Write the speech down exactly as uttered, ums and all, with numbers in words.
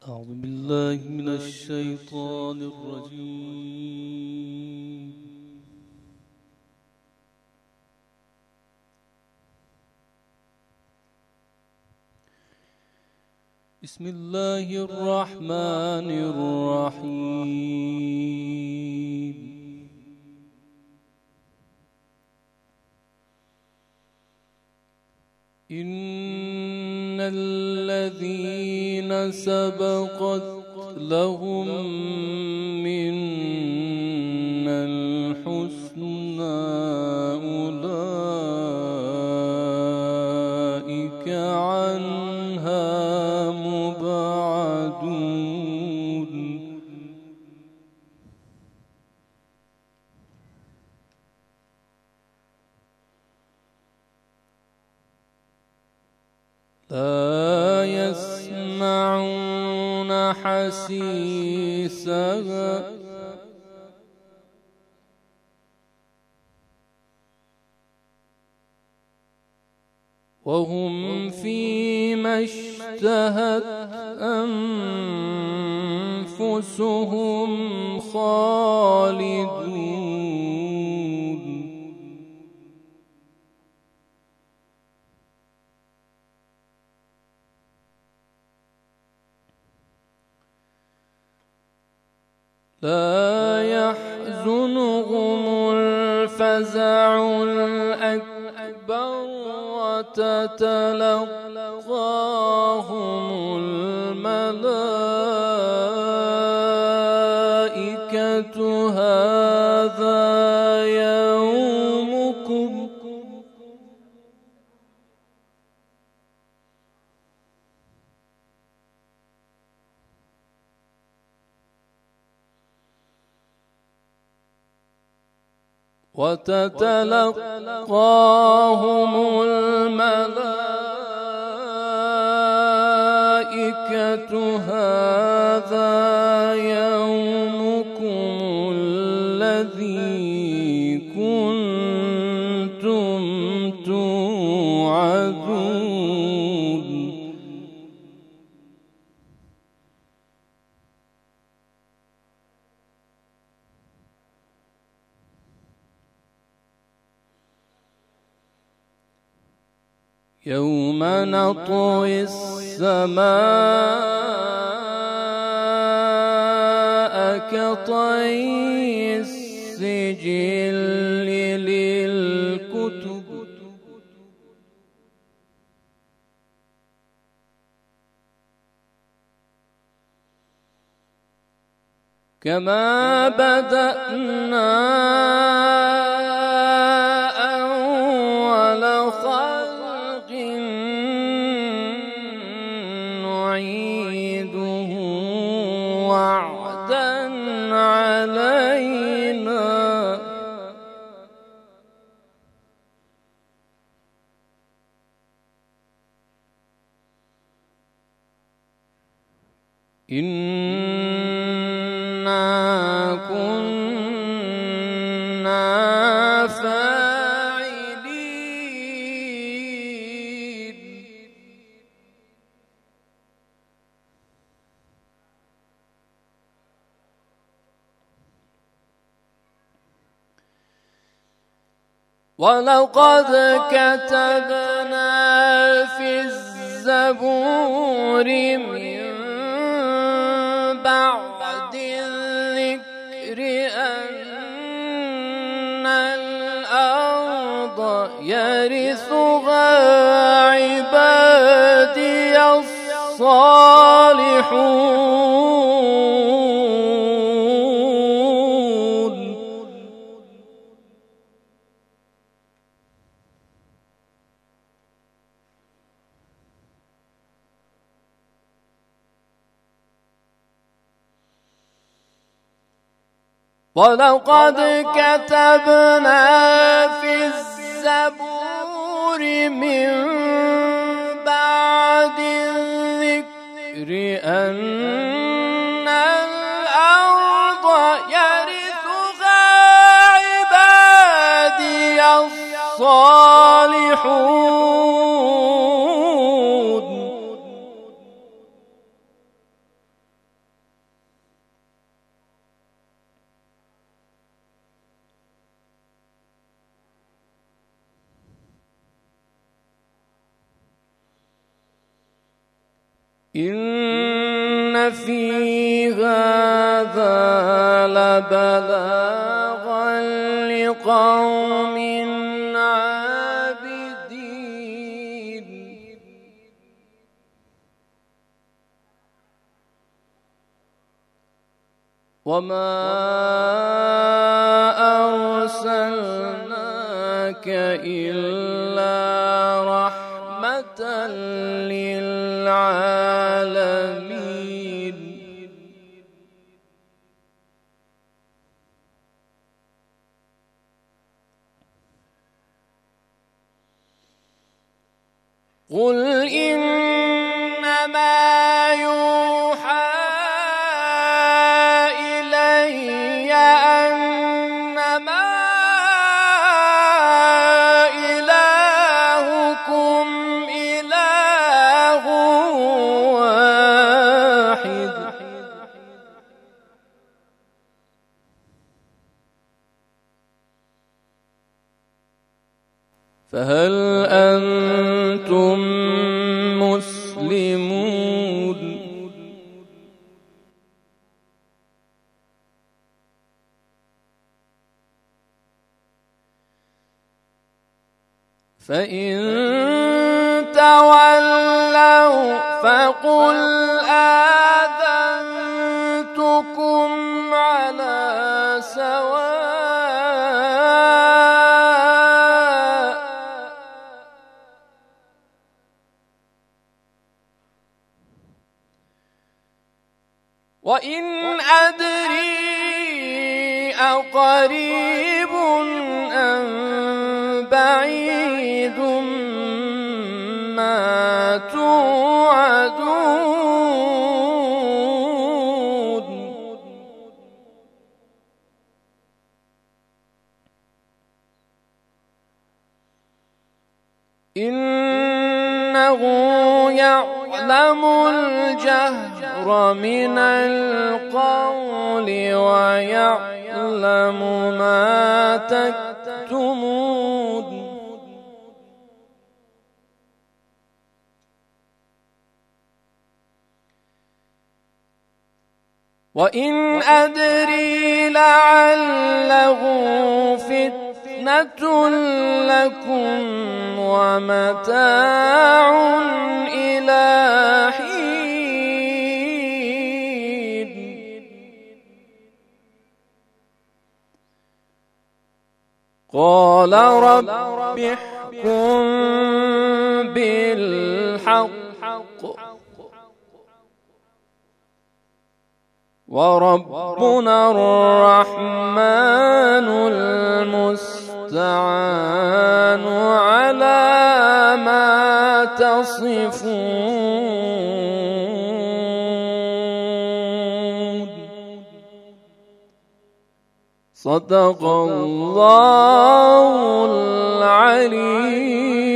أعوذ بالله من الشيطان الرجيم. بسم الله الرحمن الرحيم. إن الذين سبقت لهم منا الحسنى أولئك عنها مبعدون. لا يسمعون حسيسها وهم فيما اشتهت أنفسهم خالدون. لا يحزنهم الفزع الأكبر وتتلقاهم الملائكة هذا يومكم وتتلقاهم الملائكة هذا يومكم الذي كنتم توعدون. يوم نطوي السماء كطي السجل للكتب كما بدأنا أول خلق نعيده وعدا علينا إنا كنا فاعلين. ولقد كتبنا في الزبور من بعد الذكر أن الأرض يرثها عبادي الصالحون. ولقد كتبنا في الزبور من بعد الذكر أن الأرض يرثها عبادي الصالحون. إن في هذا لبلاغا لقوم عابدين وما أرسلناك إلا رحمة للعالمين قل إنما يوحى إلي أنما إلهكم إله واحد فهل أنتم مسلمون فإن تولوا فقل آذنتكم على سواء وإن أدري أقريب أم بعيد ما توعدون إنه يعلم الجهر من القول ويعلم ما تكتمون وإن أدري لعله فتنة لكم ومتاع إلى حين قال رب احكم بالحق وربنا الرحمن المستعان على ما تصفون صدق الله العليم